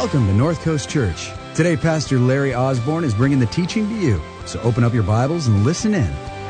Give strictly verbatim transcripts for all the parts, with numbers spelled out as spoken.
Welcome to North Coast Church. Today, Pastor Larry Osborne is bringing the teaching to you. So open up your Bibles and listen in.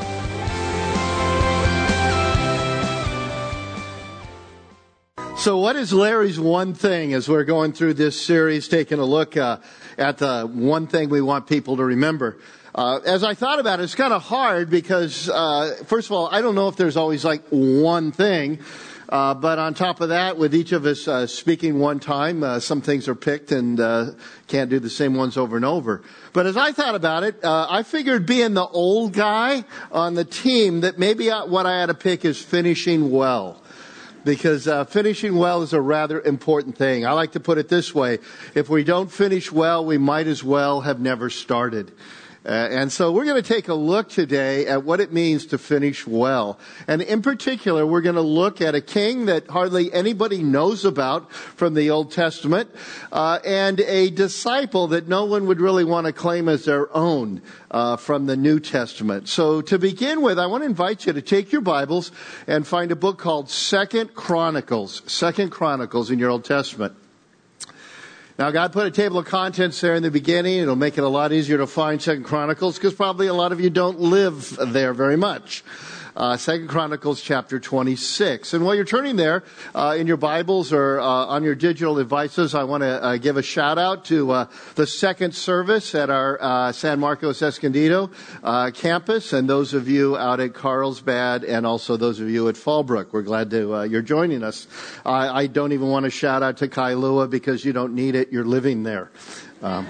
So what is Larry's one thing as we're going through this series, taking a look uh, at the one thing we want people to remember? Uh, as I thought about it, it's kind of hard because, uh, first of all, I don't know if there's always like one thing. Uh, but on top of that, with each of us uh, speaking one time, uh, some things are picked and uh, can't do the same ones over and over. But as I thought about it, uh, I figured being the old guy on the team that maybe I, what I had to pick is finishing well. Because uh, finishing well is a rather important thing. I like to put it this way. If we don't finish well, we might as well have never started. Uh, and so we're going to take a look today at what it means to finish well. And in particular, we're going to look at a king that hardly anybody knows about from the Old Testament, uh, and a disciple that no one would really want to claim as their own uh, from the New Testament. So to begin with, I want to invite you to take your Bibles and find a book called Second Chronicles. Second Chronicles in your Old Testament. Now, God put a table of contents there in the beginning. It'll make it a lot easier to find Second Chronicles because probably a lot of you don't live there very much. Uh, Second Chronicles chapter twenty-six. And while you're turning there uh, in your Bibles or uh, on your digital devices, I want to uh, give a shout out to uh, the second service at our uh, San Marcos Escondido uh, campus, and those of you out at Carlsbad, and also those of you at Fallbrook. We're glad to uh, you're joining us. Uh, I don't even want to shout out to Kailua because you don't need it. You're living there. Um,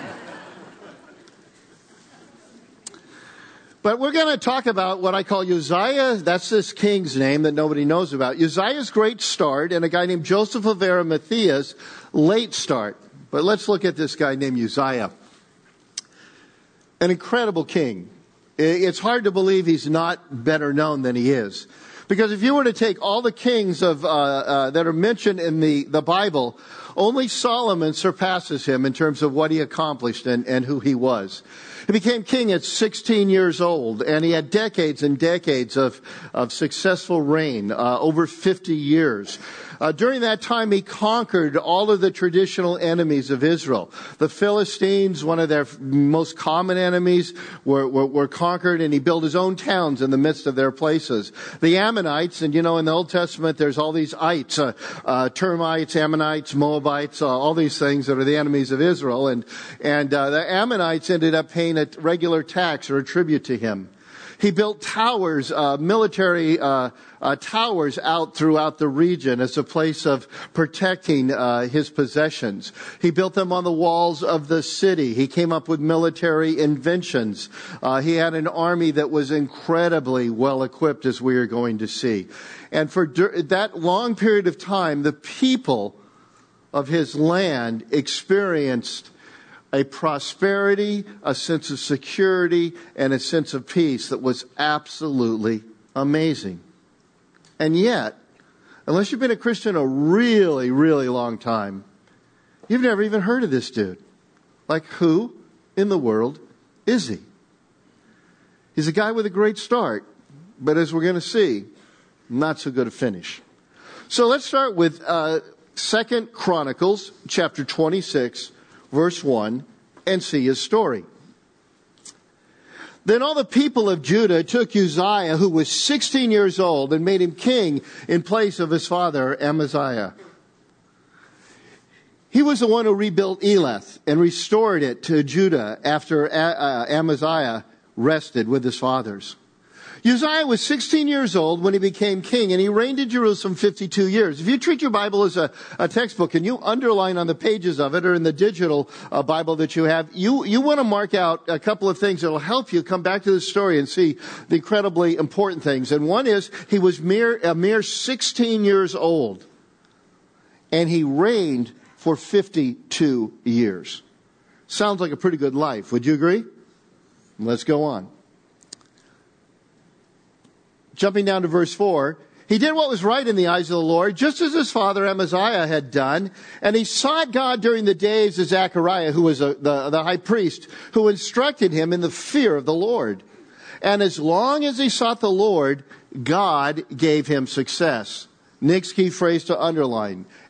But we're going to talk about what I call Uzziah. That's this king's name that nobody knows about. Uzziah's great start and a guy named Joseph of Arimathea's late start. But let's look at this guy named Uzziah. An incredible king. It's hard to believe he's not better known than he is. Because if you were to take all the kings of uh, uh, that are mentioned in the, the Bible, only Solomon surpasses him in terms of what he accomplished and, and who he was. He became king at sixteen years old, and he had decades and decades of, of successful reign, uh, over fifty years. Uh, during that time, he conquered all of the traditional enemies of Israel. The Philistines, one of their most common enemies, were, were, were conquered, and he built his own towns in the midst of their places. The Ammonites, and you know, in the Old Testament, there's all these ites, uh, uh, termites, Ammonites, Moabites, uh, all these things that are the enemies of Israel. And, and uh, the Ammonites ended up paying a regular tax or a tribute to him. He built towers, uh, military uh, uh, towers out throughout the region as a place of protecting uh, his possessions. He built them on the walls of the city. He came up with military inventions. Uh, he had an army that was incredibly well equipped, as we are going to see. And for dur- that long period of time, the people of his land experienced a prosperity, a sense of security, and a sense of peace that was absolutely amazing. And yet, unless you've been a Christian a really, really long time, you've never even heard of this dude. Like, who in the world is he? He's a guy with a great start, but as we're going to see, not so good a finish. So let's start with uh, Second Chronicles chapter twenty-six, verse one, and see his story. Then all the people of Judah took Uzziah, who was sixteen years old, and made him king in place of his father Amaziah. He was the one who rebuilt Elath and restored it to Judah after uh, Amaziah rested with his fathers. Uzziah was sixteen years old when he became king, and he reigned in Jerusalem fifty-two years. If you treat your Bible as a, a textbook and you underline on the pages of it or in the digital uh, Bible that you have, you, you want to mark out a couple of things that will help you come back to the story and see the incredibly important things. And one is he was mere, a mere sixteen years old, and he reigned for fifty-two years. Sounds like a pretty good life. Would you agree? Let's go on. Jumping down to verse four, he did what was right in the eyes of the Lord, just as his father Amaziah had done. And he sought God during the days of Zechariah, who was a, the, the high priest, who instructed him in the fear of the Lord. And as long as he sought the Lord, God gave him success. Next key phrase to underline.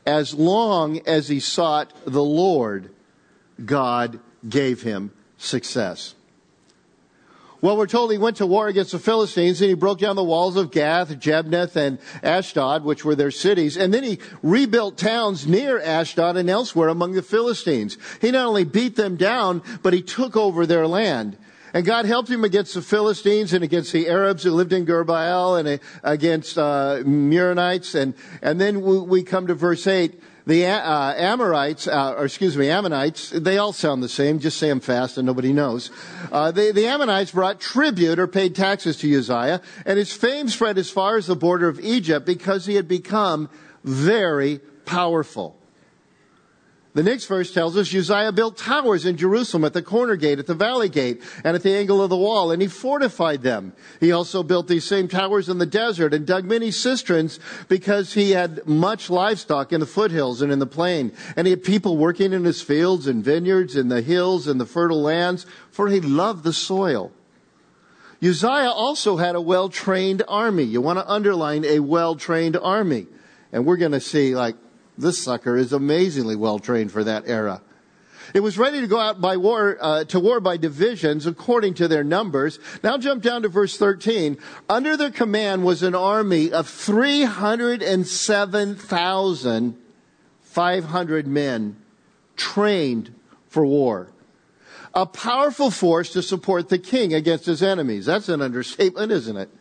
As long as he sought the Lord, God gave him success. Well, we're told he went to war against the Philistines, and he broke down the walls of Gath, Jabneth, and Ashdod, which were their cities. And then he rebuilt towns near Ashdod and elsewhere among the Philistines. He not only beat them down, but he took over their land. And God helped him against the Philistines and against the Arabs who lived in Gurbaal and against uh, Meunites. And, and then we come to verse eight. The uh, Amorites, uh, or excuse me, Ammonites, they all sound the same. Just say them fast and nobody knows. Uh, they, the Ammonites brought tribute or paid taxes to Uzziah, and his fame spread as far as the border of Egypt because he had become very powerful. The next verse tells us Uzziah built towers in Jerusalem at the corner gate, at the valley gate, and at the angle of the wall, and he fortified them. He also built these same towers in the desert and dug many cisterns because he had much livestock in the foothills and in the plain. And he had people working in his fields and vineyards, in the hills and the fertile lands, for he loved the soil. Uzziah also had a well-trained army. You want to underline a well-trained army. And we're going to see, like, this sucker is amazingly well trained for that era. It was ready to go out by war, uh, to war by divisions according to their numbers. Now jump down to verse thirteen. Under their command was an army of three hundred seven thousand five hundred men trained for war. A powerful force to support the king against his enemies. That's an understatement, isn't it?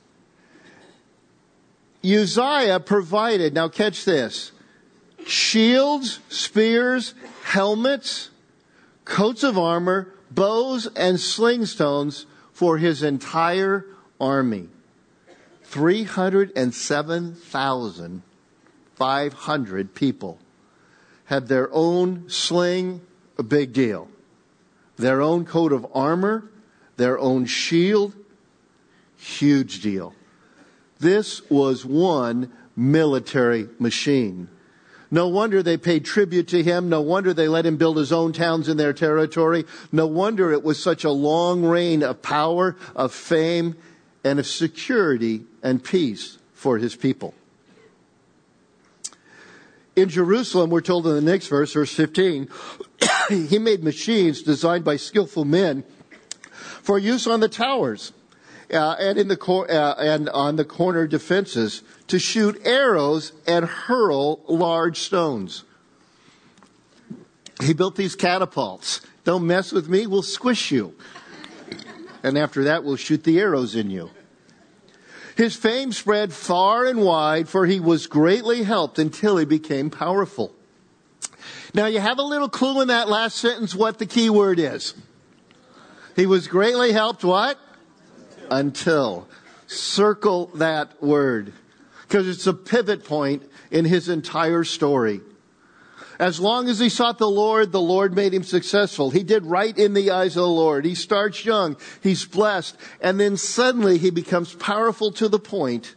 Uzziah provided, now catch this, shields, spears, helmets, coats of armor, bows, and slingstones for his entire army. three hundred seven thousand five hundred people had their own sling, a big deal. Their own coat of armor, their own shield, huge deal. This was one military machine. No wonder they paid tribute to him. No wonder they let him build his own towns in their territory. No wonder it was such a long reign of power, of fame, and of security and peace for his people. In Jerusalem, we're told in the next verse, verse fifteen, he made machines designed by skillful men for use on the towers uh, and in the cor- uh, and on the corner defenses, to shoot arrows and hurl large stones. He built these catapults. Don't mess with me, we'll squish you. And after that, we'll shoot the arrows in you. His fame spread far and wide, for he was greatly helped until he became powerful. Now, you have a little clue in that last sentence what the key word is. He was greatly helped, what? Until. Circle that word, because it's a pivot point in his entire story. As long as he sought the Lord, the Lord made him successful. He did right in the eyes of the Lord. He starts young. He's blessed. And then suddenly he becomes powerful to the point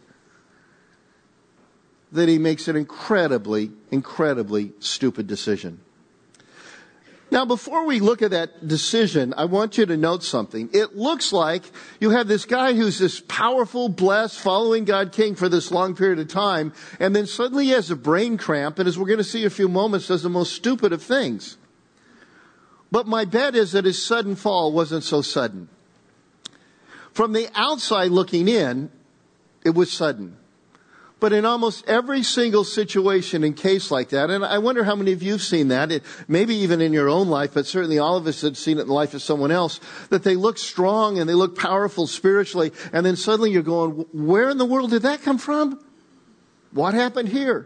that he makes an incredibly, incredibly stupid decision. Now, before we look at that decision, I want you to note something. It looks like you have this guy who's this powerful, blessed, following God King for this long period of time, and then suddenly he has a brain cramp, and as we're going to see in a few moments, does the most stupid of things. But my bet is that his sudden fall wasn't so sudden. From the outside looking in, it was sudden. But in almost every single situation and case like that, and I wonder how many of you have seen that, it, maybe even in your own life, but certainly all of us have seen it in the life of someone else, that they look strong and they look powerful spiritually, and then suddenly you're going, where in the world did that come from? What happened here?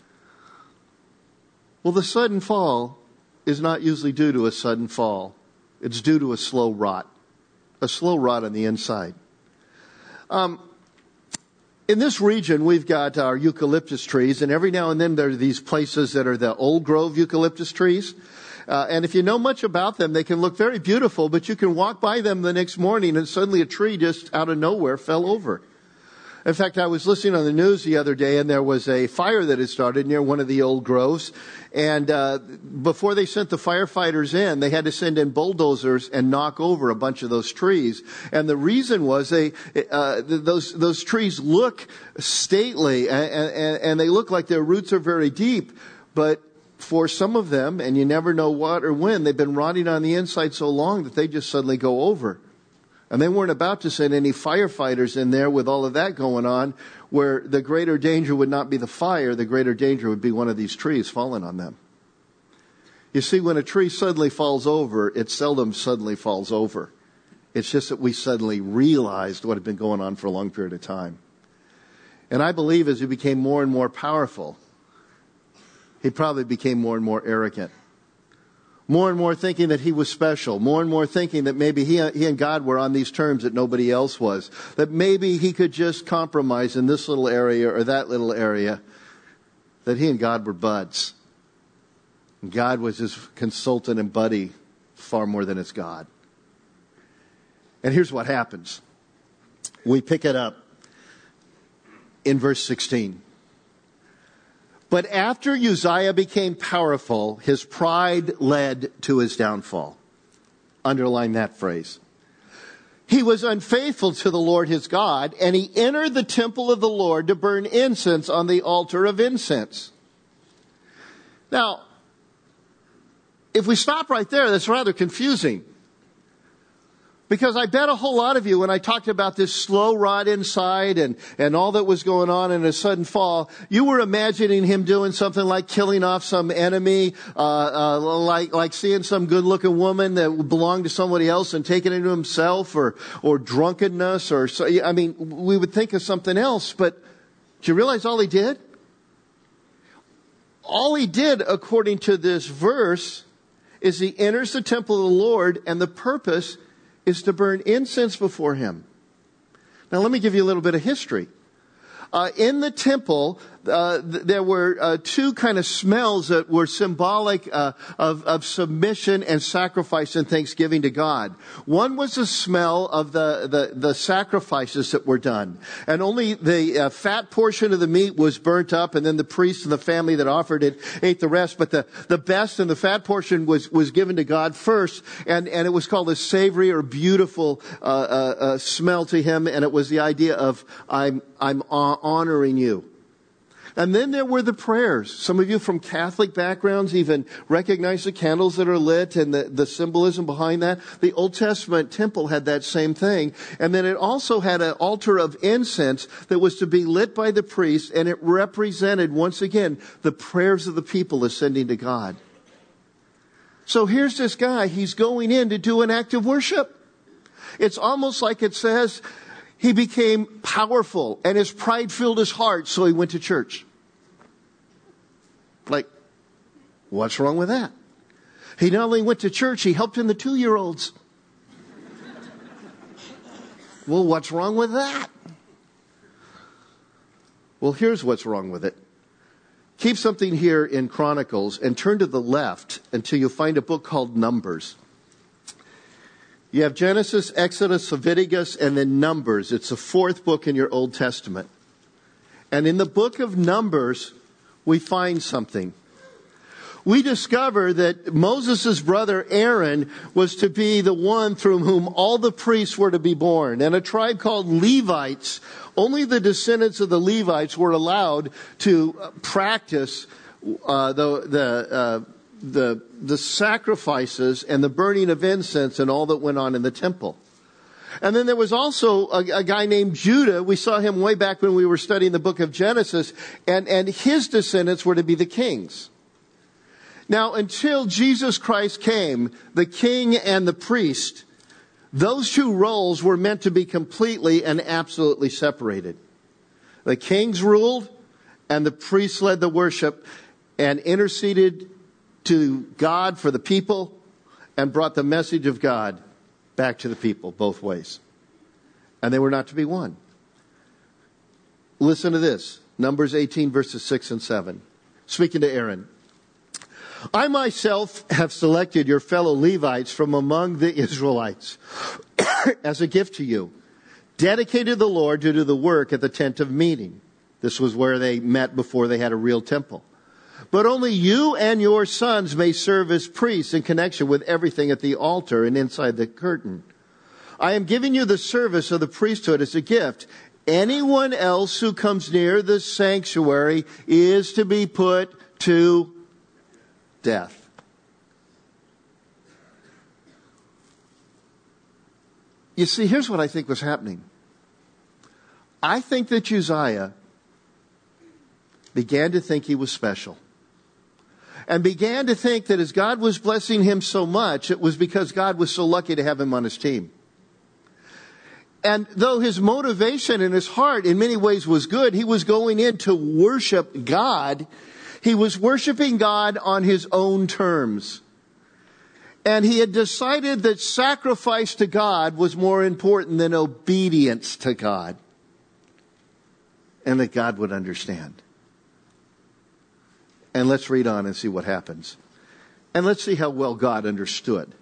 Well, the sudden fall is not usually due to a sudden fall. It's due to a slow rot, a slow rot on the inside. Um, In this region, we've got our eucalyptus trees, and every now and then there are these places that are the old grove eucalyptus trees. Uh, and if you know much about them, they can look very beautiful, but you can walk by them the next morning and suddenly a tree just out of nowhere fell over. In fact, I was listening on the news the other day, and there was a fire that had started near one of the old groves. And uh, before they sent the firefighters in, they had to send in bulldozers and knock over a bunch of those trees. And the reason was they uh, those those trees look stately, and, and, and they look like their roots are very deep. But for some of them, and you never know what or when, they've been rotting on the inside so long that they just suddenly go over. And they weren't about to send any firefighters in there with all of that going on, where the greater danger would not be the fire, the greater danger would be one of these trees falling on them. You see, when a tree suddenly falls over, it seldom suddenly falls over. It's just that we suddenly realized what had been going on for a long period of time. And I believe as he became more and more powerful, he probably became more and more arrogant. More and more thinking that he was special. More and more thinking that maybe he, he and God were on these terms that nobody else was. That maybe he could just compromise in this little area or that little area. That he and God were buds. And God was his consultant and buddy far more than his God. And here's what happens. We pick it up in verse sixteen. But after Uzziah became powerful, his pride led to his downfall. Underline that phrase. He was unfaithful to the Lord his God, and he entered the temple of the Lord to burn incense on the altar of incense. Now, if we stop right there, that's rather confusing. Because I bet a whole lot of you, when I talked about this slow rot inside and, and all that was going on and a sudden fall, you were imagining him doing something like killing off some enemy, uh, uh, like, like seeing some good looking woman that belonged to somebody else and taking it to himself, or, or drunkenness, or, so, I mean, we would think of something else, but do you realize all he did? All he did, according to this verse, is he enters the temple of the Lord, and the purpose is to burn incense before him. Now let me give you a little bit of history. Uh, in the temple, uh, th- there were uh, two kind of smells that were symbolic uh, of, of submission and sacrifice and thanksgiving to God. One was the smell of the, the, the sacrifices that were done. And only the uh, fat portion of the meat was burnt up, and then the priest and the family that offered it ate the rest. But the, the best and the fat portion was, was given to God first, and, and it was called a savory or beautiful uh, uh, uh, smell to him, and it was the idea of, I'm, I'm honoring you. And then there were the prayers. Some of you from Catholic backgrounds even recognize the candles that are lit and the, the symbolism behind that. The Old Testament temple had that same thing. And then it also had an altar of incense that was to be lit by the priest, and it represented, once again, the prayers of the people ascending to God. So here's this guy. He's going in to do an act of worship. It's almost like it says, he became powerful and his pride filled his heart, so he went to church. Like, what's wrong with that? He not only went to church, he helped in the two-year-olds. Well, what's wrong with that? Well, here's what's wrong with it. Keep something here in Chronicles and turn to the left until you find a book called Numbers. You have Genesis, Exodus, Leviticus, and then Numbers. It's the fourth book in your Old Testament. And in the book of Numbers, we find something. We discover that Moses' brother Aaron was to be the one through whom all the priests were to be born. And a tribe called Levites, only the descendants of the Levites were allowed to practice uh, the... the uh, the the sacrifices and the burning of incense and all that went on in the temple. And then there was also a, a guy named Judah. We saw him way back when we were studying the book of Genesis, and, and his descendants were to be the kings. Now, until Jesus Christ came, the king and the priest, those two roles were meant to be completely and absolutely separated. The kings ruled, and the priests led the worship and interceded to God for the people and brought the message of God back to the people both ways. And they were not to be one. Listen to this. Numbers eighteen verses six and seven. Speaking to Aaron. I myself have selected your fellow Levites from among the Israelites as a gift to you. dedicated to the Lord to do the work at the tent of meeting. This was where they met before they had a real temple. But only you and your sons may serve as priests in connection with everything at the altar and inside the curtain. I am giving you the service of the priesthood as a gift. Anyone else who comes near the sanctuary is to be put to death. You see, here's what I think was happening. I think that Uzziah began to think he was special. And began to think that as God was blessing him so much, it was because God was so lucky to have him on his team. And though his motivation in his heart in many ways was good, he was going in to worship God. He was worshiping God on his own terms. And he had decided that sacrifice to God was more important than obedience to God. And that God would understand. And let's read on and see what happens. And let's see how well God understood.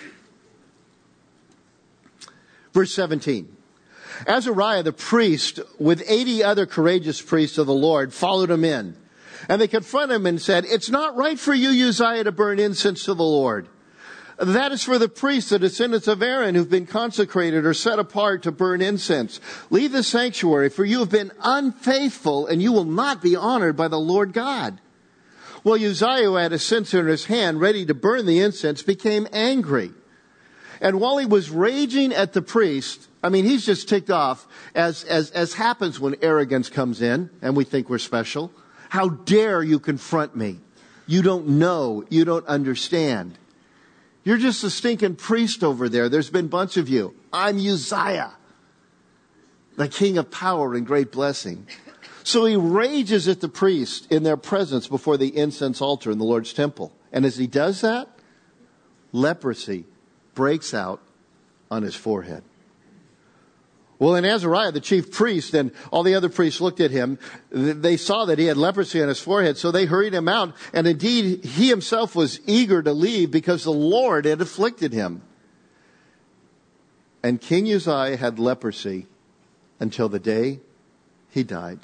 Verse seventeen. Azariah the priest with eighty other courageous priests of the Lord followed him in. And they confronted him and said, "It's not right for you, Uzziah, to burn incense to the Lord. That is for the priests, the descendants of Aaron, who've been consecrated or set apart to burn incense. Leave the sanctuary, for you have been unfaithful, and you will not be honored by the Lord God." Well, Uzziah, who had a censer in his hand, ready to burn the incense, became angry. And while he was raging at the priest, I mean, he's just ticked off, as, as, as happens when arrogance comes in, and we think we're special. How dare you confront me? You don't know. You don't understand. You're just a stinking priest over there. There's been a bunch of you. I'm Uzziah, the king of power and great blessing. So he rages at the priest in their presence before the incense altar in the Lord's temple. And as he does that, leprosy breaks out on his forehead. Well, and Azariah, the chief priest, and all the other priests looked at him. They saw that he had leprosy on his forehead, so they hurried him out. And indeed, he himself was eager to leave because the Lord had afflicted him. And King Uzziah had leprosy until the day he died.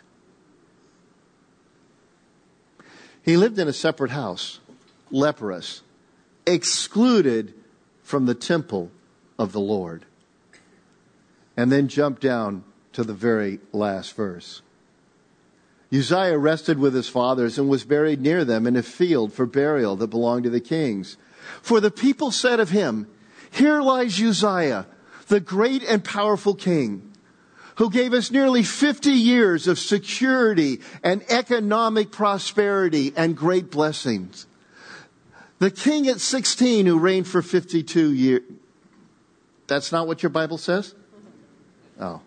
He lived in a separate house, leprous, excluded from the temple of the Lord. And then jump down to the very last verse. Uzziah rested with his fathers and was buried near them in a field for burial that belonged to the kings. For the people said of him, "Here lies Uzziah, the great and powerful king, who gave us nearly fifty years of security and economic prosperity and great blessings." The king at sixteen who reigned for fifty-two years. That's not what your Bible says? Oh.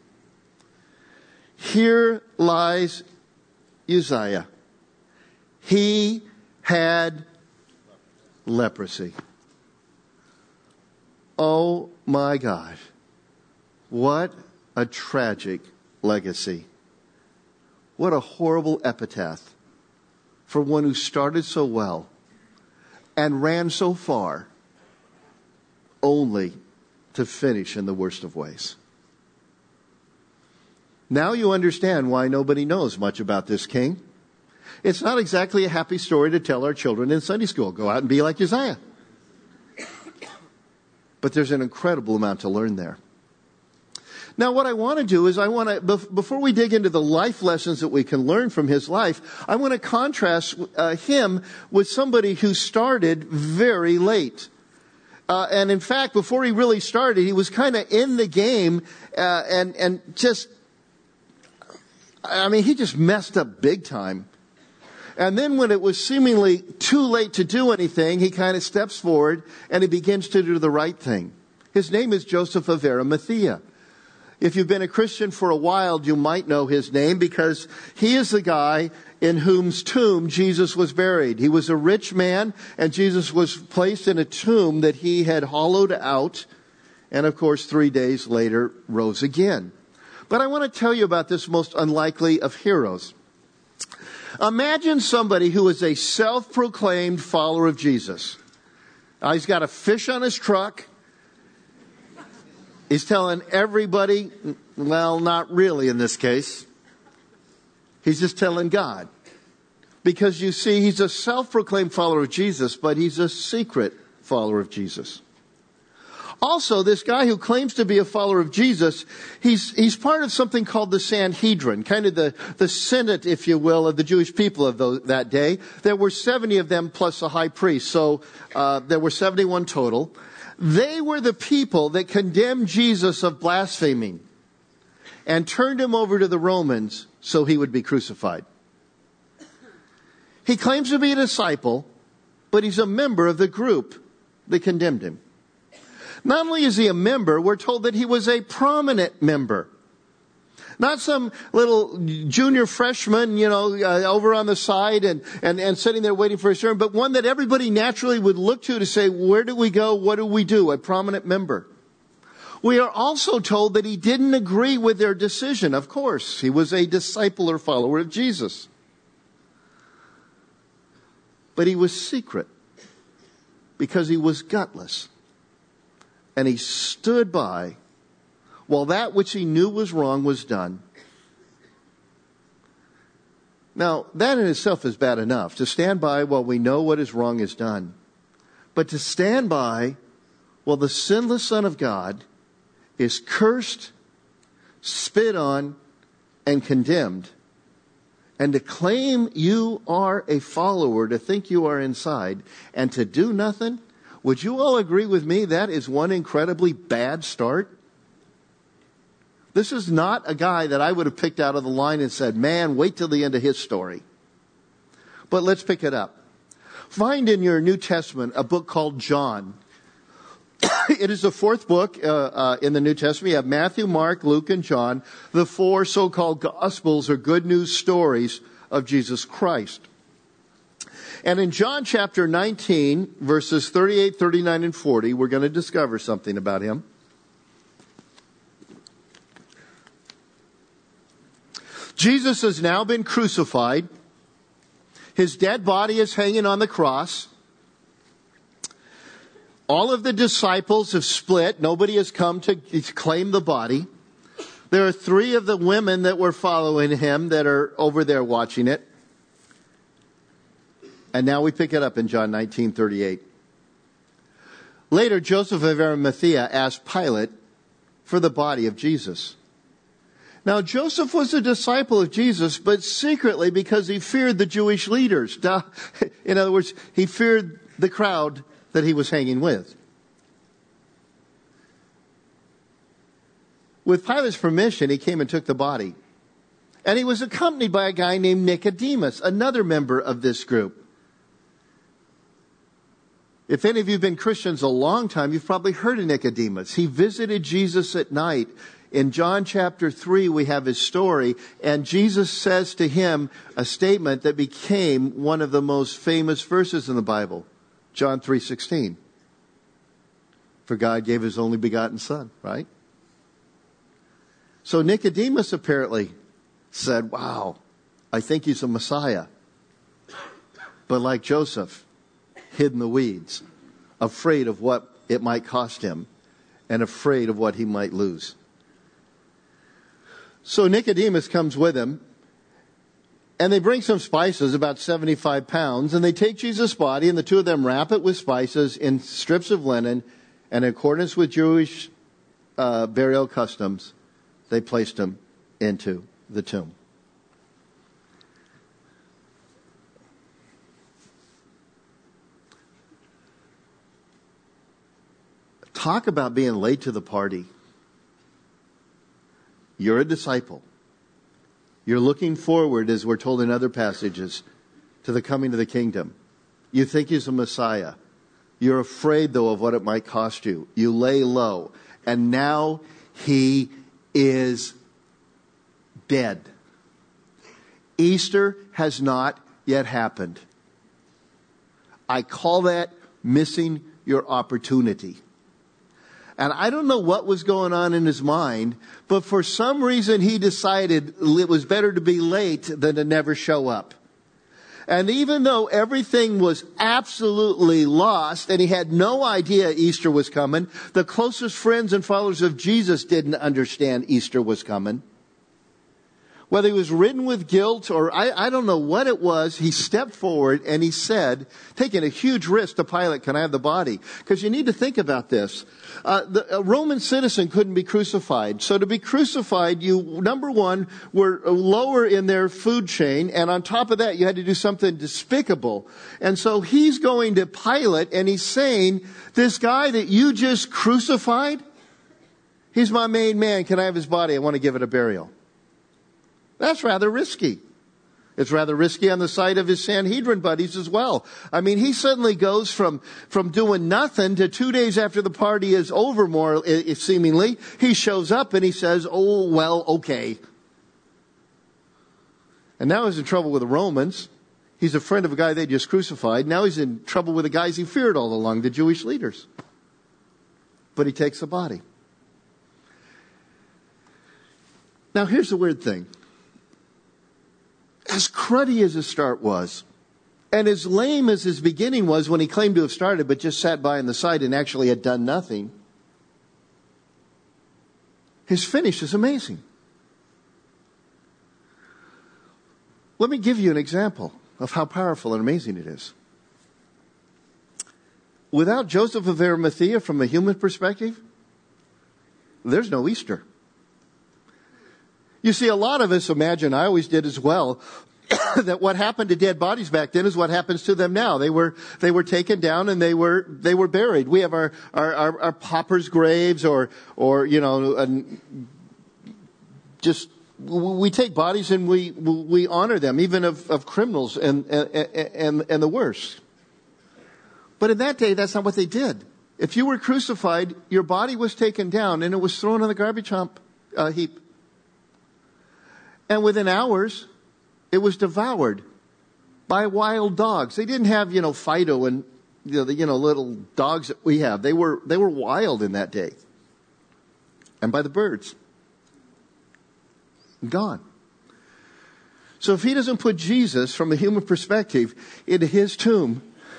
Here lies Uzziah. He had leprosy. Oh my God. What a tragic legacy. What a horrible epitaph for one who started so well and ran so far only to finish in the worst of ways. Now you understand why nobody knows much about this king. It's not exactly a happy story to tell our children in Sunday school. Go out and be like Uzziah. But there's an incredible amount to learn there. Now what I want to do is I want to, before we dig into the life lessons that we can learn from his life, I want to contrast uh, him with somebody who started very late. Uh, and in fact, before he really started, he was kind of in the game uh, and, and just, I mean, he just messed up big time. And then when it was seemingly too late to do anything, he kind of steps forward and he begins to do the right thing. His name is Joseph of Arimathea. If you've been a Christian for a while, you might know his name because he is the guy in whose tomb Jesus was buried. He was a rich man, and Jesus was placed in a tomb that he had hollowed out, and of course, three days later, rose again. But I want to tell you about this most unlikely of heroes. Imagine somebody who is a self-proclaimed follower of Jesus. Uh, he's got a fish on his truck. He's telling everybody, well, not really in this case. He's just telling God. Because you see, he's a self-proclaimed follower of Jesus, but he's a secret follower of Jesus. Also, this guy who claims to be a follower of Jesus, he's he's part of something called the Sanhedrin, kind of the, the Senate, if you will, of the Jewish people of those, that day. There were seventy of them plus a high priest, so uh, there were seventy-one total. They were the people that condemned Jesus of blaspheming and turned him over to the Romans so he would be crucified. He claims to be a disciple, but he's a member of the group that condemned him. Not only is he a member, we're told that he was a prominent member. Not some little junior freshman, you know, uh, over on the side and, and, and sitting there waiting for his turn, but one that everybody naturally would look to to say, where do we go? What do we do? A prominent member. We are also told that he didn't agree with their decision. Of course, he was a disciple or follower of Jesus. But he was secret because he was gutless. And he stood by while that which he knew was wrong was done. Now, that in itself is bad enough, to stand by while we know what is wrong is done. But to stand by while the sinless Son of God is cursed, spit on, and condemned, and to claim you are a follower, to think you are inside, and to do nothing, would you all agree with me that is one incredibly bad start? This is not a guy that I would have picked out of the line and said, man, wait till the end of his story. But let's pick it up. Find in your New Testament a book called John. It is the fourth book uh, uh, in the New Testament. You have Matthew, Mark, Luke, and John, the four so-called Gospels or good news stories of Jesus Christ. And in John chapter nineteen, verses thirty-eight, thirty-nine, and forty, we're going to discover something about him. Jesus has now been crucified. His dead body is hanging on the cross. All of the disciples have split. Nobody has come to claim the body. There are three of the women that were following him that are over there watching it. And now we pick it up in John nineteen thirty-eight. Later, Joseph of Arimathea asked Pilate for the body of Jesus. Now, Joseph was a disciple of Jesus, but secretly because he feared the Jewish leaders. In other words, he feared the crowd that he was hanging with. With Pilate's permission, he came and took the body. And he was accompanied by a guy named Nicodemus, another member of this group. If any of you have been Christians a long time, you've probably heard of Nicodemus. He visited Jesus at night. In John chapter three, we have his story, and Jesus says to him a statement that became one of the most famous verses in the Bible. John three sixteen. For God gave his only begotten Son, right? So Nicodemus apparently said, wow, I think he's a Messiah. But like Joseph, hid in the weeds, afraid of what it might cost him, and afraid of what he might lose. So Nicodemus comes with him, and they bring some spices, about seventy-five pounds, and they take Jesus' body, and the two of them wrap it with spices in strips of linen, and in accordance with Jewish uh, burial customs, they placed him into the tomb. Talk about being late to the party. You're a disciple. You're looking forward, as we're told in other passages, to the coming of the kingdom. You think he's a Messiah. You're afraid, though, of what it might cost you. You lay low. And now he is dead. Easter has not yet happened. I call that missing your opportunity. And I don't know what was going on in his mind, but for some reason he decided it was better to be late than to never show up. And even though everything was absolutely lost and he had no idea Easter was coming, the closest friends and followers of Jesus didn't understand Easter was coming. Whether he was ridden with guilt or I, I don't know what it was, he stepped forward and he said, taking a huge risk to Pilate, can I have the body? Because you need to think about this. Uh, the, a Roman citizen couldn't be crucified. So to be crucified, you, number one, were lower in their food chain. And on top of that, you had to do something despicable. And so he's going to Pilate and he's saying, this guy that you just crucified, he's my main man. Can I have his body? I want to give it a burial. That's rather risky. It's rather risky on the side of his Sanhedrin buddies as well. I mean, he suddenly goes from, from doing nothing to two days after the party is over, more seemingly, he shows up and he says, oh, well, okay. And now he's in trouble with the Romans. He's a friend of a guy they just crucified. Now he's in trouble with the guys he feared all along, the Jewish leaders. But he takes the body. Now here's the weird thing. As cruddy as his start was, and as lame as his beginning was when he claimed to have started but just sat by on the side and actually had done nothing, his finish is amazing. Let me give you an example of how powerful and amazing it is. Without Joseph of Arimathea, from a human perspective, there's no Easter. You see, a lot of us imagine, I always did as well, that what happened to dead bodies back then is what happens to them now. They were, they were taken down and they were, they were buried. We have our, our, our, our paupers' graves or, or, you know, and just, we take bodies and we, we honor them, even of, of criminals and, and, and, and the worst. But in that day, that's not what they did. If you were crucified, your body was taken down and it was thrown on the garbage hump, uh, heap. And within hours, it was devoured by wild dogs. They didn't have, you know, Fido and, you know, the, you know, little dogs that we have. They were, they were wild in that day. And by the birds. Gone. So if he doesn't put Jesus, from a human perspective, into his tomb,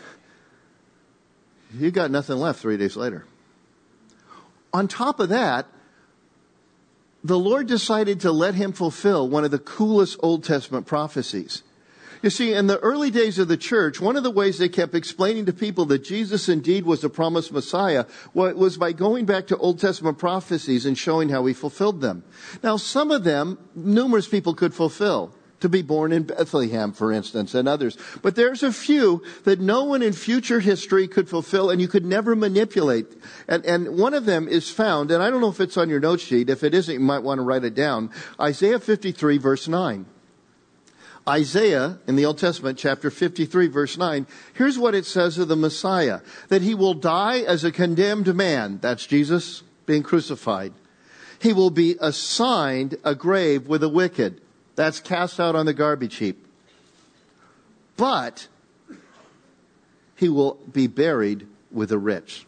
you got nothing left three days later. On top of that, the Lord decided to let him fulfill one of the coolest Old Testament prophecies. You see, in the early days of the church, one of the ways they kept explaining to people that Jesus indeed was the promised Messiah was by going back to Old Testament prophecies and showing how he fulfilled them. Now, some of them, numerous people could fulfill. To be born in Bethlehem, for instance, and others. But there's a few that no one in future history could fulfill and you could never manipulate. And, and one of them is found, and I don't know if it's on your note sheet. If it isn't, you might want to write it down. Isaiah fifty-three, verse nine. Isaiah, in the Old Testament, chapter fifty-three, verse nine. Here's what it says of the Messiah. That he will die as a condemned man. That's Jesus being crucified. He will be assigned a grave with the wicked. That's cast out on the garbage heap. But he will be buried with the rich.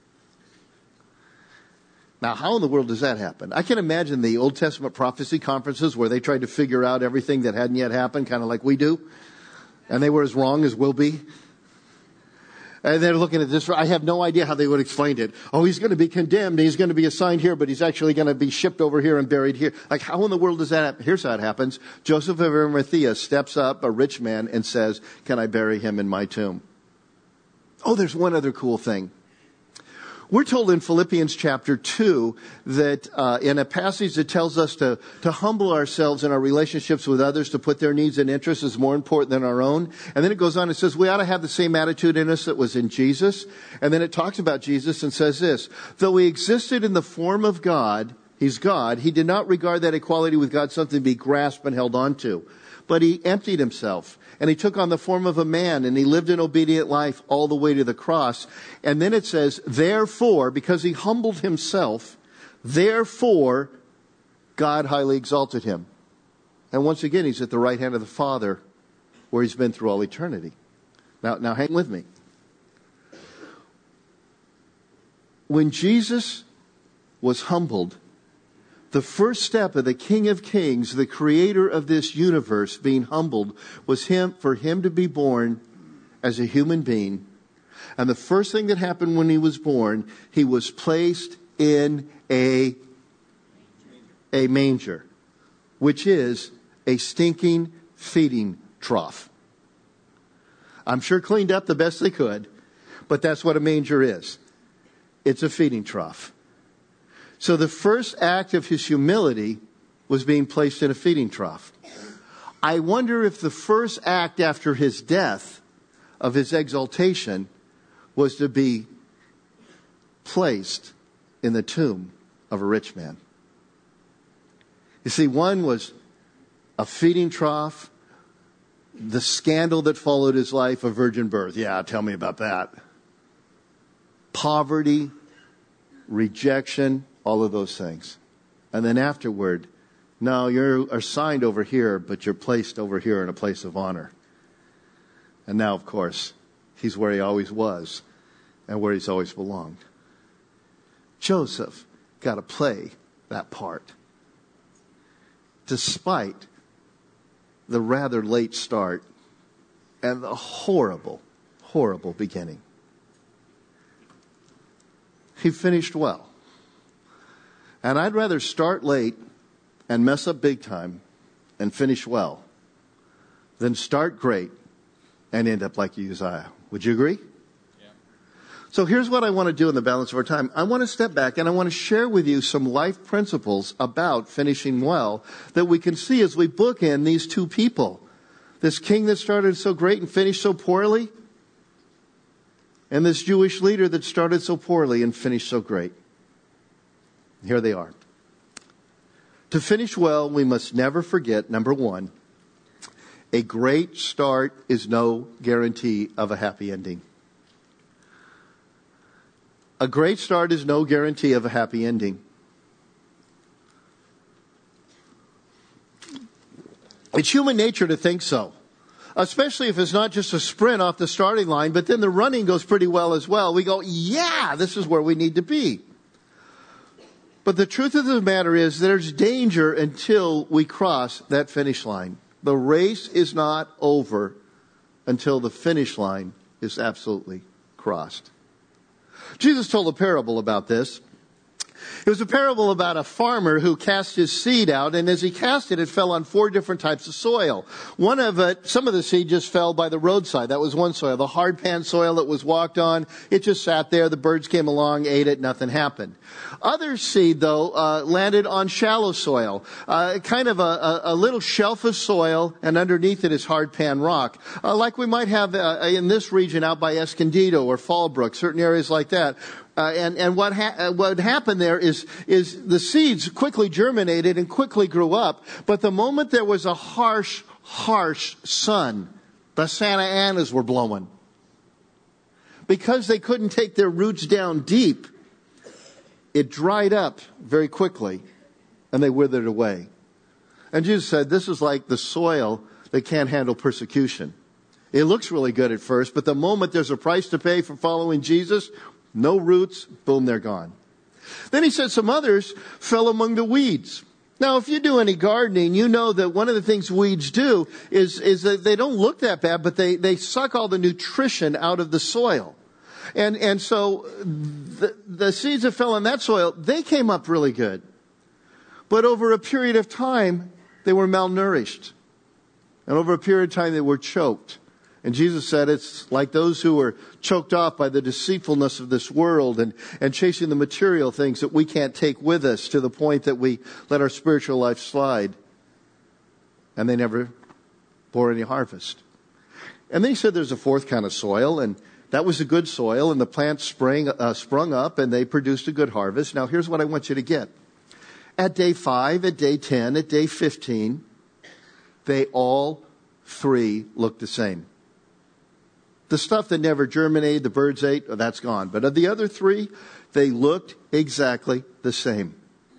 Now, how in the world does that happen? I can imagine the Old Testament prophecy conferences where they tried to figure out everything that hadn't yet happened, kind of like we do. And they were as wrong as we'll be. And they're looking at this. I have no idea how they would explain it. Oh, he's going to be condemned. He's going to be assigned here, but he's actually going to be shipped over here and buried here. Like, how in the world does that happen? Here's how it happens. Joseph of Arimathea steps up, a rich man, and says, can I bury him in my tomb? Oh, there's one other cool thing. We're told in Philippians chapter two that uh, in a passage that tells us to, to humble ourselves in our relationships with others, to put their needs and interests as more important than our own. And then it goes on and says we ought to have the same attitude in us that was in Jesus. And then it talks about Jesus and says this, though he existed in the form of God, he's God, he did not regard that equality with God something to be grasped and held on to. But he emptied himself. And he took on the form of a man, and he lived an obedient life all the way to the cross. And then it says, therefore, because he humbled himself, therefore, God highly exalted him. And once again, he's at the right hand of the Father, where he's been through all eternity. Now, now hang with me. When Jesus was humbled, The first step of the King of Kings, the creator of this universe, being humbled, was him for him to be born as a human being. And the first thing that happened when he was born, he was placed in a, a manger, which is a stinking feeding trough. I'm sure cleaned up the best they could, but that's what a manger is. It's a feeding trough. So the first act of his humility was being placed in a feeding trough. I wonder if the first act after his death of his exaltation was to be placed in the tomb of a rich man. You see, one was a feeding trough, the scandal that followed his life, a virgin birth. Yeah, tell me about that. Poverty, rejection, all of those things. And then afterward, no, you're assigned over here, but you're placed over here in a place of honor. And now, of course, he's where he always was and where he's always belonged. Joseph got to play that part. Despite the rather late start and the horrible, horrible beginning. He finished well. And I'd rather start late and mess up big time and finish well than start great and end up like Uzziah. Would you agree? Yeah. So here's what I want to do in the balance of our time. I want to step back and I want to share with you some life principles about finishing well that we can see as we bookend these two people. This king that started so great and finished so poorly, and this Jewish leader that started so poorly and finished so great. Here they are. To finish well, we must never forget, number one, a great start is no guarantee of a happy ending. A great start is no guarantee of a happy ending. It's human nature to think so. Especially if it's not just a sprint off the starting line, but then the running goes pretty well as well. We go, yeah, this is where we need to be. But the truth of the matter is there's danger until we cross that finish line. The race is not over until the finish line is absolutely crossed. Jesus told a parable about this. It was a parable about a farmer who cast his seed out, and as he cast it, it fell on four different types of soil. One of it, some of the seed just fell by the roadside. That was one soil. The hard pan soil that was walked on, it just sat there. The birds came along, ate it, nothing happened. Other seed, though, uh, landed on shallow soil, uh, kind of a, a, a little shelf of soil, and underneath it is hard pan rock, uh, like we might have uh, in this region out by Escondido or Fallbrook, certain areas like that. Uh, and, and what, ha- what happened there is, is the seeds quickly germinated and quickly grew up. But the moment there was a harsh, harsh sun, the Santa Anas were blowing. Because they couldn't take their roots down deep, it dried up very quickly and they withered away. And Jesus said, this is like the soil that can't handle persecution. It looks really good at first, but the moment there's a price to pay for following Jesus, no roots, boom, they're gone. Then he said some others fell among the weeds. Now, if you do any gardening, you know that one of the things weeds do is, is that they don't look that bad, but they, they suck all the nutrition out of the soil. And, and so the, the seeds that fell in that soil, they came up really good. But over a period of time, they were malnourished. And over a period of time, they were choked. And Jesus said it's like those who are choked off by the deceitfulness of this world and, and chasing the material things that we can't take with us to the point that we let our spiritual life slide. And they never bore any harvest. And then he said there's a fourth kind of soil, and that was a good soil, and the plants sprang, uh, sprung up, and they produced a good harvest. Now here's what I want you to get. At day five, at day ten, at day fifteen, they all three looked the same. The stuff that never germinated, the birds ate, oh, that's gone. But of the other three, they looked exactly the same.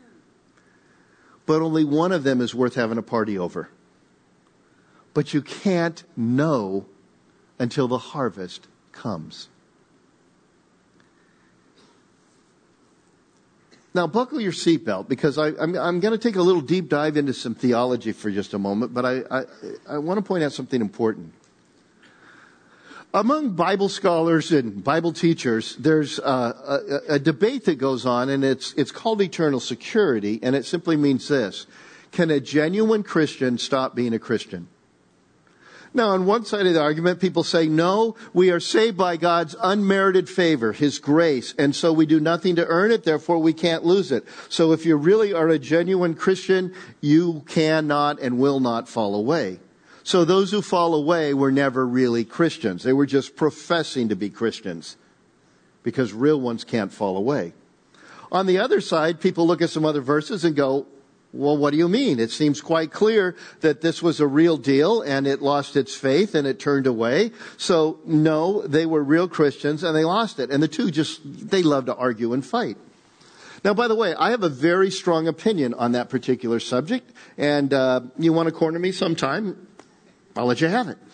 But only one of them is worth having a party over. But you can't know until the harvest comes. Now, buckle your seatbelt, because I, I'm, I'm going to take a little deep dive into some theology for just a moment, but I, I, I want to point out something important. Among Bible scholars and Bible teachers, there's a, a, a debate that goes on, and it's, it's called eternal security, and it simply means this: can a genuine Christian stop being a Christian? Now, on one side of the argument, people say, no, we are saved by God's unmerited favor, His grace, and so we do nothing to earn it, therefore we can't lose it. So if you really are a genuine Christian, you cannot and will not fall away. So those who fall away were never really Christians. They were just professing to be Christians, because real ones can't fall away. On the other side, people look at some other verses and go, well, what do you mean? It seems quite clear that this was a real deal and it lost its faith and it turned away. So, no, they were real Christians and they lost it. And the two just, they love to argue and fight. Now, by the way, I have a very strong opinion on that particular subject. And uh, you want to corner me sometime, I'll let you have it.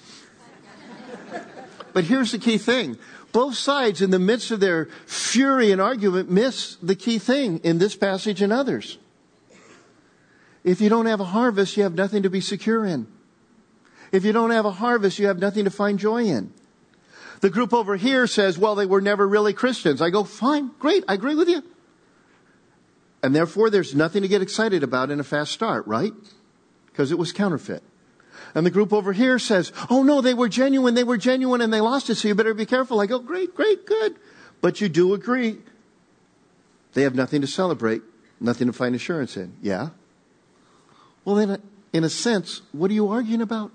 But here's the key thing. Both sides, in the midst of their fury and argument, miss the key thing in this passage and others. If you don't have a harvest, you have nothing to be secure in. If you don't have a harvest, you have nothing to find joy in. The group over here says, well, they were never really Christians. I go, fine, great, I agree with you. And therefore, there's nothing to get excited about in a fast start, right? Because it was counterfeit. And the group over here says, oh no, they were genuine, they were genuine, and they lost it, so you better be careful. I go, great, great, good. But you do agree, they have nothing to celebrate, nothing to find assurance in. Yeah? Well, then, in a sense, what are you arguing about?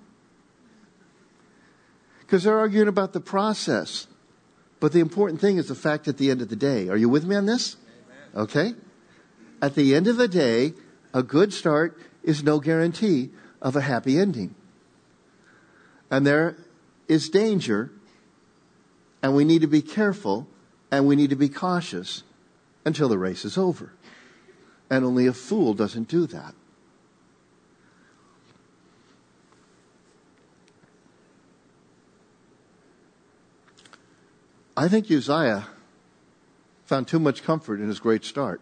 Because they're arguing about the process. But the important thing is the fact at the end of the day. Are you with me on this? Amen. Okay? At the end of the day, a good start is no guarantee of a happy ending. And there is danger, and we need to be careful, and we need to be cautious until the race is over. And only a fool doesn't do that. I think Uzziah found too much comfort in his great start.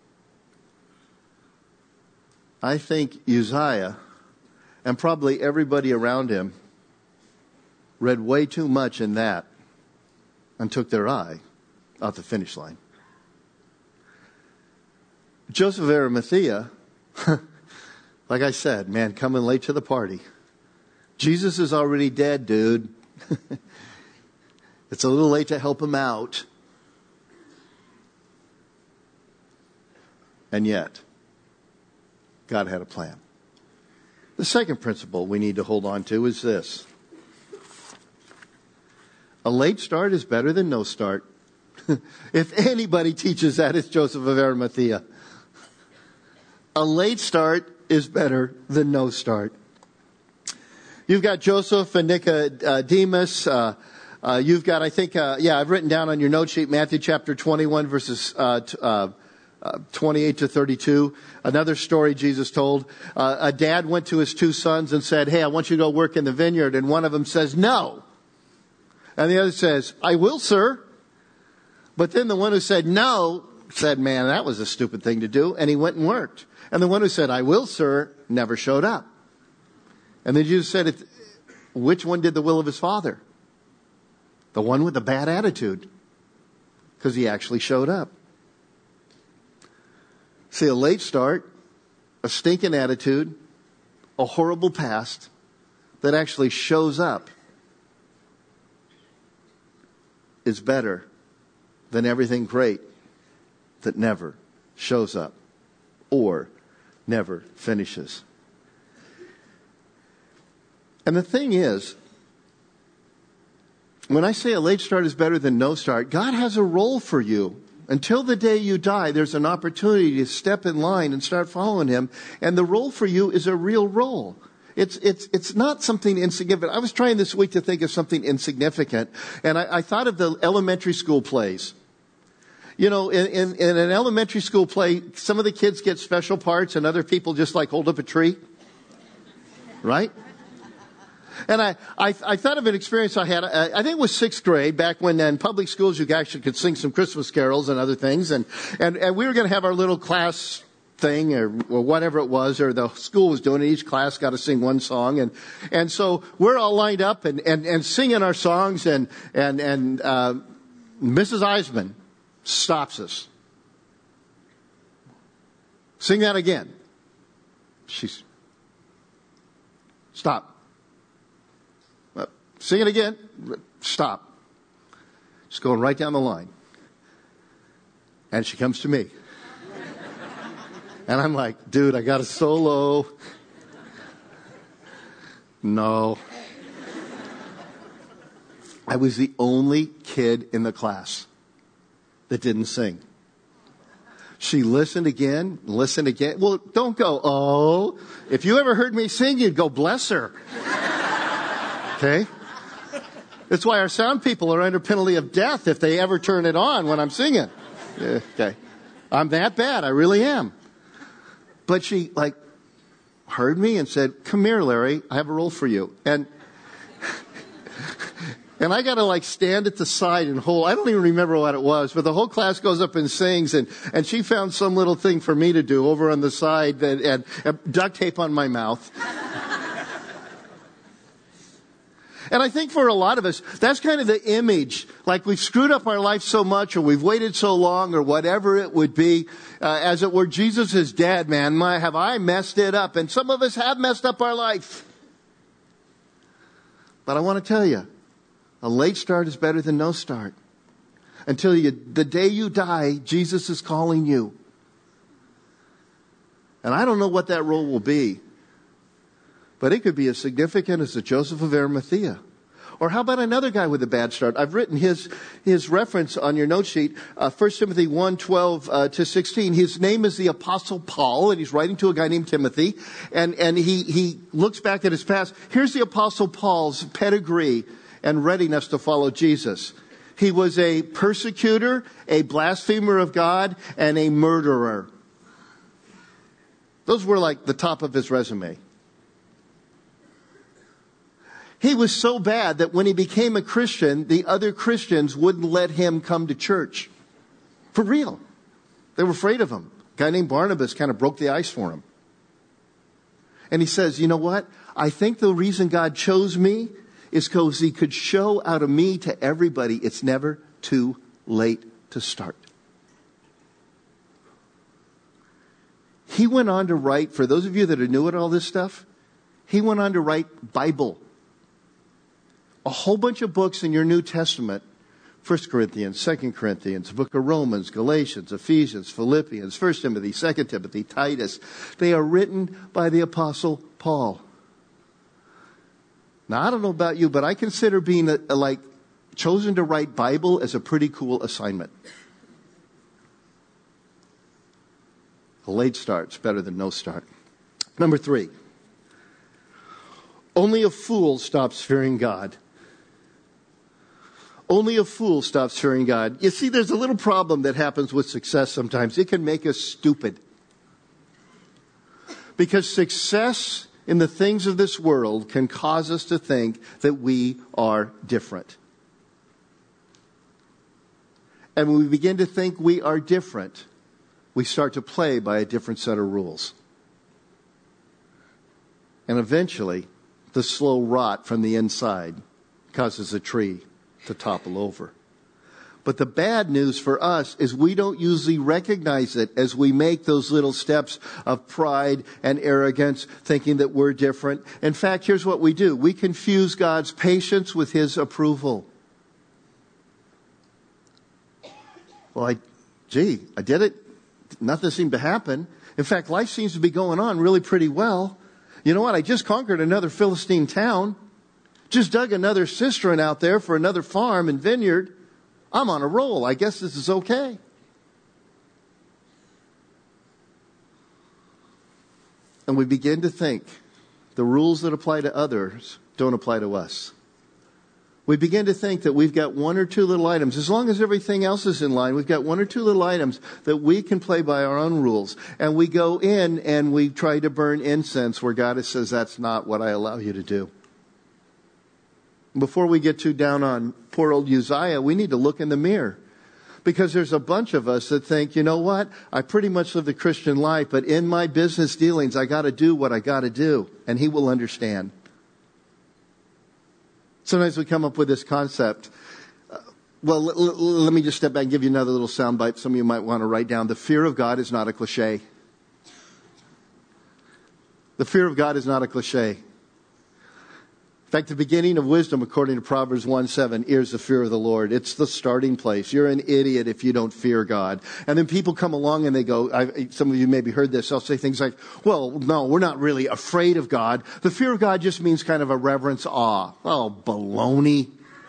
I think Uzziah, and probably everybody around him, read way too much in that and took their eye off the finish line. Joseph of Arimathea, like I said, man, coming late to the party. Jesus is already dead, dude. It's a little late to help him out. And yet, God had a plan. The second principle we need to hold on to is this. A late start is better than no start. If anybody teaches that, it's Joseph of Arimathea. A late start is better than no start. You've got Joseph and Nicodemus. Uh, Uh, you've got, I think, uh, yeah, I've written down on your note sheet, Matthew chapter twenty-one, verses uh, t- uh, uh, twenty-eight to thirty-two. Another story Jesus told. Uh, a dad went to his two sons and said, hey, I want you to go work in the vineyard. And one of them says, no. And the other says, I will, sir. But then the one who said no said, man, that was a stupid thing to do. And he went and worked. And the one who said, I will, sir, never showed up. And then Jesus said, which one did the will of his father? The one with the bad attitude. Because he actually showed up. See, a late start, a stinking attitude, a horrible past that actually shows up is better than everything great that never shows up or never finishes. And the thing is, when I say a late start is better than no start, God has a role for you. Until the day you die, there's an opportunity to step in line and start following Him. And the role for you is a real role. It's it's it's not something insignificant. I was trying this week to think of something insignificant. And I, I thought of the elementary school plays. You know, in, in, in an elementary school play, some of the kids get special parts and other people just like hold up a tree. Right? And I, I, I thought of an experience I had, I think it was sixth grade, back when in public schools you actually could sing some Christmas carols and other things. And, and, and we were going to have our little class thing or, or whatever it was, or the school was doing it. Each class got to sing one song. And, and so we're all lined up and, and, and singing our songs. And, and, and, uh, Missus Eisman stops us. Sing that again. She's, stop. Sing it again. Stop. Just going right down the line. And she comes to me. And I'm like, dude, I got a solo. No. I was the only kid in the class that didn't sing. She listened again, listened again. Well, don't go, oh. If you ever heard me sing, you'd go, bless her. Okay? That's why our sound people are under penalty of death if they ever turn it on when I'm singing. Okay. I'm that bad. I really am. But she, like, heard me and said, come here, Larry. I have a role for you. And and I got to, like, stand at the side and hold. I don't even remember what it was, but the whole class goes up and sings. And, and she found some little thing for me to do over on the side that, and, and duct tape on my mouth. And I think for a lot of us, that's kind of the image. Like we've screwed up our life so much, or we've waited so long, or whatever it would be. Uh, as it were, Jesus is dead, man. My, have I messed it up? And some of us have messed up our life. But I want to tell you, a late start is better than no start. Until you, the day you die, Jesus is calling you. And I don't know what that role will be. But it could be as significant as the Joseph of Arimathea. Or how about another guy with a bad start? I've written his his reference on your note sheet, uh, First Timothy one, twelve uh, to sixteen. His name is the Apostle Paul, and he's writing to a guy named Timothy. And, and he, he looks back at his past. Here's the Apostle Paul's pedigree and readiness to follow Jesus. He was a persecutor, a blasphemer of God, and a murderer. Those were like the top of his resume. He was so bad that when he became a Christian, the other Christians wouldn't let him come to church. For real. They were afraid of him. A guy named Barnabas kind of broke the ice for him. And he says, you know what? I think the reason God chose me is because he could show out of me to everybody it's never too late to start. He went on to write, for those of you that are new at all this stuff, he went on to write Bible. A whole bunch of books in your New Testament. First Corinthians, Second Corinthians, the book of Romans, Galatians, Ephesians, Philippians, First Timothy, Second Timothy, Titus. They are written by the Apostle Paul. Now, I don't know about you, but I consider being a, a, like chosen to write Bible as a pretty cool assignment. A late start's better than no start. Number three. Only a fool stops fearing God. Only a fool stops fearing God. You see, there's a little problem that happens with success sometimes. It can make us stupid. Because success in the things of this world can cause us to think that we are different. And when we begin to think we are different, we start to play by a different set of rules. And eventually, the slow rot from the inside causes a tree to topple over. But the bad news for us is we don't usually recognize it as we make those little steps of pride and arrogance, thinking that we're different. In fact, here's what we do. We confuse God's patience with his approval. Well, I, gee, I did it. Nothing seemed to happen. In fact, life seems to be going on really pretty well. You know what? I just conquered another Philistine town. Just dug another cistern out there for another farm and vineyard. I'm on a roll. I guess this is okay. And we begin to think the rules that apply to others don't apply to us. We begin to think that we've got one or two little items. As long as everything else is in line, we've got one or two little items that we can play by our own rules. And we go in and we try to burn incense where God says, that's not what I allow you to do. Before we get too down on poor old Uzziah, we need to look in the mirror. Because there's a bunch of us that think, you know what? I pretty much live the Christian life, but in my business dealings, I got to do what I got to do, and He will understand. Sometimes we come up with this concept. Uh, well, l- l- let me just step back and give you another little soundbite. Some of you might want to write down. The fear of God is not a cliche. The fear of God is not a cliche. In fact, the beginning of wisdom, according to Proverbs one seven, is the fear of the Lord. It's the starting place. You're an idiot if you don't fear God. And then people come along and they go, I, some of you maybe heard this, they'll say things like, well, no, we're not really afraid of God. The fear of God just means kind of a reverence awe. Oh, baloney.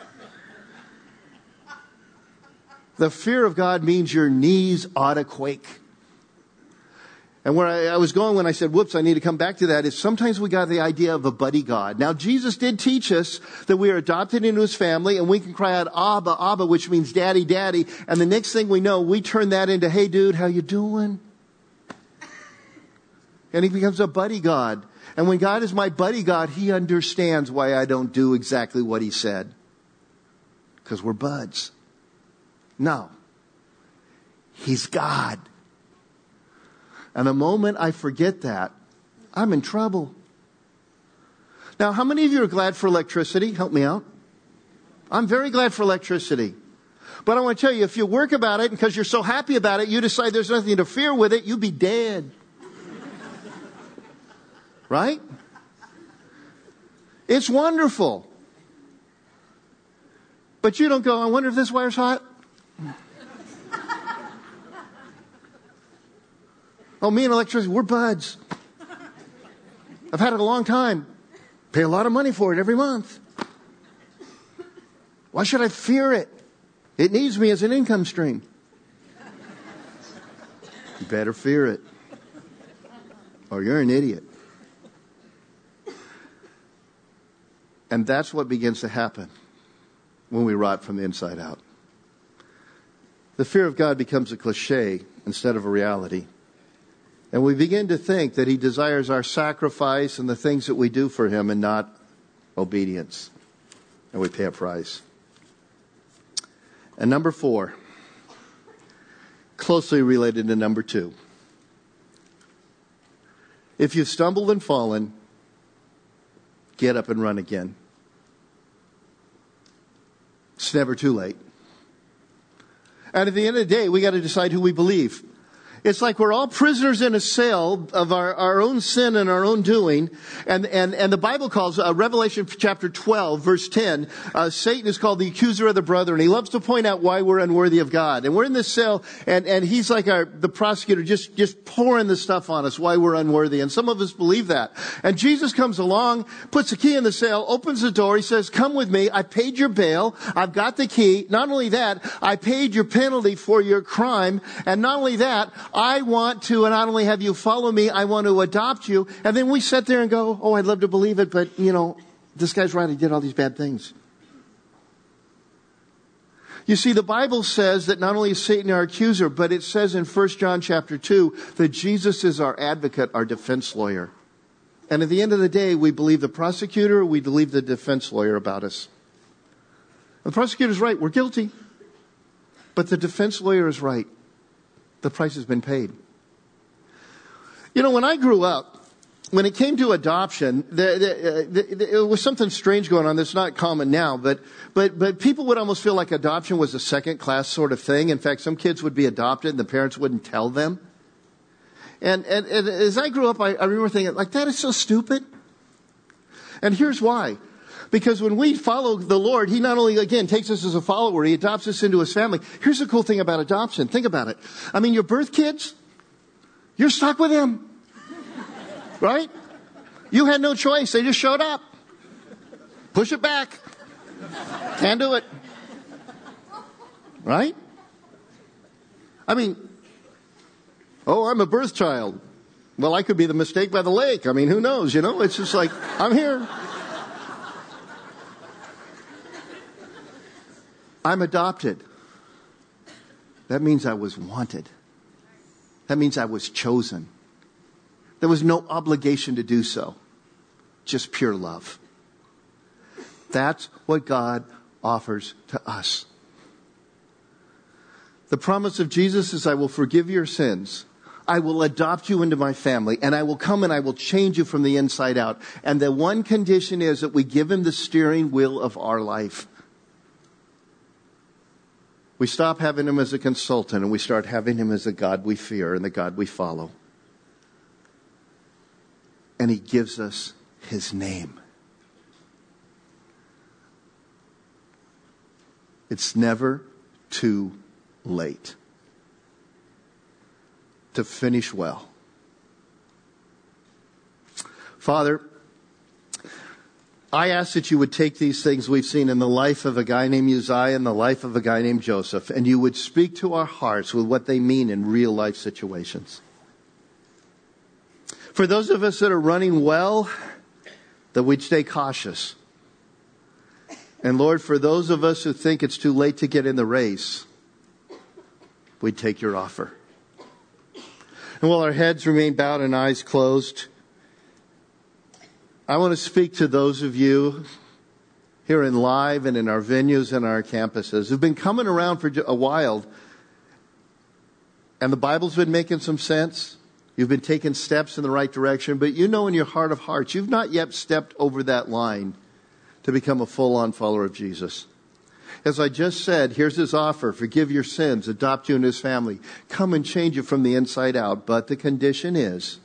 The fear of God means your knees ought to quake. And where I, I was going when I said, whoops, I need to come back to that, is sometimes we got the idea of a buddy God. Now, Jesus did teach us that we are adopted into His family, and we can cry out, Abba, Abba, which means daddy, daddy. And the next thing we know, we turn that into, hey, dude, how you doing? And He becomes a buddy God. And when God is my buddy God, He understands why I don't do exactly what He said. Because we're buds. No. He's God. And the moment I forget that, I'm in trouble. Now, how many of you are glad for electricity? Help me out. I'm very glad for electricity. But I want to tell you, if you work about it, and because you're so happy about it, you decide there's nothing to fear with it, you'll be dead. Right? It's wonderful. But you don't go, I wonder if this wire's hot. Oh, me and electricity, we're buds. I've had it a long time. Pay a lot of money for it every month. Why should I fear it? It needs me as an income stream. You better fear it, or you're an idiot. And that's what begins to happen when we rot from the inside out. The fear of God becomes a cliche instead of a reality. And we begin to think that He desires our sacrifice and the things that we do for Him and not obedience. And we pay a price. And number four, closely related to number two. If you've stumbled and fallen, get up and run again. It's never too late. And at the end of the day, we got to decide who we believe. It's like we're all prisoners in a cell of our, our own sin and our own doing. And, and, and the Bible calls, uh, Revelation chapter twelve, verse ten, uh, Satan is called the accuser of the brethren. He loves to point out why we're unworthy of God. And we're in this cell, and, and he's like our, the prosecutor, just, just pouring the stuff on us, why we're unworthy. And some of us believe that. And Jesus comes along, puts the key in the cell, opens the door. He says, come with me. I paid your bail. I've got the key. Not only that, I paid your penalty for your crime. And not only that, I want to not only have you follow me, I want to adopt you. And then we sit there and go, oh, I'd love to believe it, but, you know, this guy's right. He did all these bad things. You see, the Bible says that not only is Satan our accuser, but it says in First John chapter two that Jesus is our advocate, our defense lawyer. And at the end of the day, we believe the prosecutor, we believe the defense lawyer about us. The prosecutor's right. We're guilty. But the defense lawyer is right. The price has been paid. You know, when I grew up, when it came to adoption, the, the, the, the, it was something strange going on that's not common now, but, but, but people would almost feel like adoption was a second class sort of thing. In fact, some kids would be adopted and the parents wouldn't tell them. And, and, and as I grew up, I, I remember thinking, like, that is so stupid. And here's why. Because when we follow the Lord, He not only, again, takes us as a follower, He adopts us into His family. Here's the cool thing about adoption. Think about it. I mean, your birth kids, you're stuck with them. Right? You had no choice. They just showed up. Push it back. Can't do it. Right? I mean, oh, I'm a birth child. Well, I could be the mistake by the lake. I mean, who knows? You know, it's just like, I'm here. I'm adopted. That means I was wanted. That means I was chosen. There was no obligation to do so. Just pure love. That's what God offers to us. The promise of Jesus is, I will forgive your sins. I will adopt you into my family, and I will come and I will change you from the inside out. And the one condition is that we give him the steering wheel of our life. We stop having him as a consultant and we start having him as the God we fear and the God we follow. And he gives us his name. It's never too late to finish well. Father, I ask that you would take these things we've seen in the life of a guy named Uzziah and the life of a guy named Joseph, and you would speak to our hearts with what they mean in real life situations. For those of us that are running well, that we'd stay cautious. And Lord, for those of us who think it's too late to get in the race, we'd take your offer. And while our heads remain bowed and eyes closed, I want to speak to those of you here in live and in our venues and our campuses who've been coming around for a while, and the Bible's been making some sense. You've been taking steps in the right direction, but you know in your heart of hearts, you've not yet stepped over that line to become a full-on follower of Jesus. As I just said, here's his offer. Forgive your sins, adopt you into his family, come and change you from the inside out. But the condition is,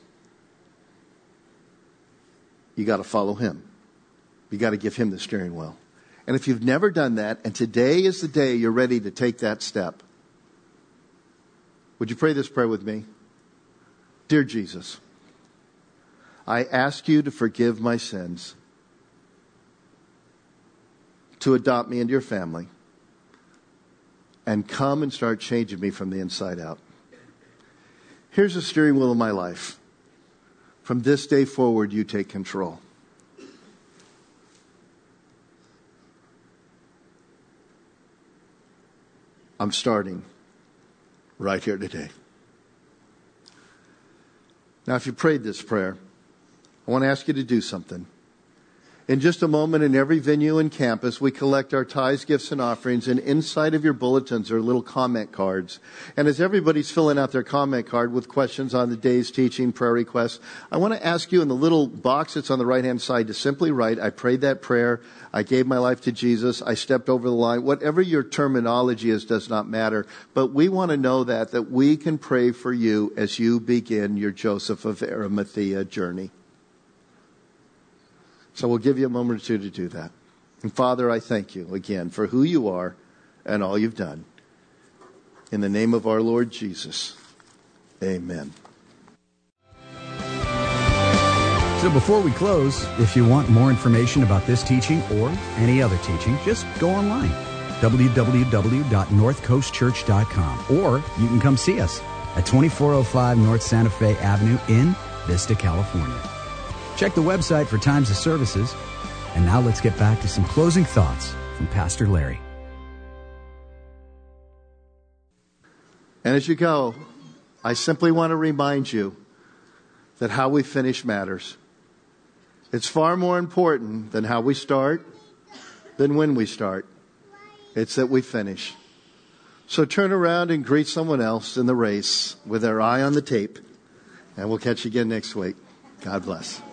you got to follow him. You got to give him the steering wheel. And if you've never done that, and today is the day you're ready to take that step, would you pray this prayer with me? Dear Jesus, I ask you to forgive my sins, to adopt me into your family, and come and start changing me from the inside out. Here's the steering wheel of my life. From this day forward, you take control. I'm starting right here today. Now, if you prayed this prayer, I want to ask you to do something. In just a moment, in every venue and campus, we collect our tithes, gifts, and offerings, and inside of your bulletins are little comment cards. And as everybody's filling out their comment card with questions on the day's teaching, prayer requests, I want to ask you in the little box that's on the right-hand side to simply write, I prayed that prayer, I gave my life to Jesus, I stepped over the line. Whatever your terminology is does not matter, but we want to know that, that we can pray for you as you begin your Joseph of Arimathea journey. So we'll give you a moment or two to do that. And Father, I thank you again for who you are and all you've done. In the name of our Lord Jesus, amen. So before we close, if you want more information about this teaching or any other teaching, just go online, w w w dot north coast church dot com, or you can come see us at twenty-four oh five North Santa Fe Avenue in Vista, California. Check the website for times of services. And now let's get back to some closing thoughts from Pastor Larry. And as you go, I simply want to remind you that how we finish matters. It's far more important than how we start, than when we start. It's that we finish. So turn around and greet someone else in the race with their eye on the tape. And we'll catch you again next week. God bless.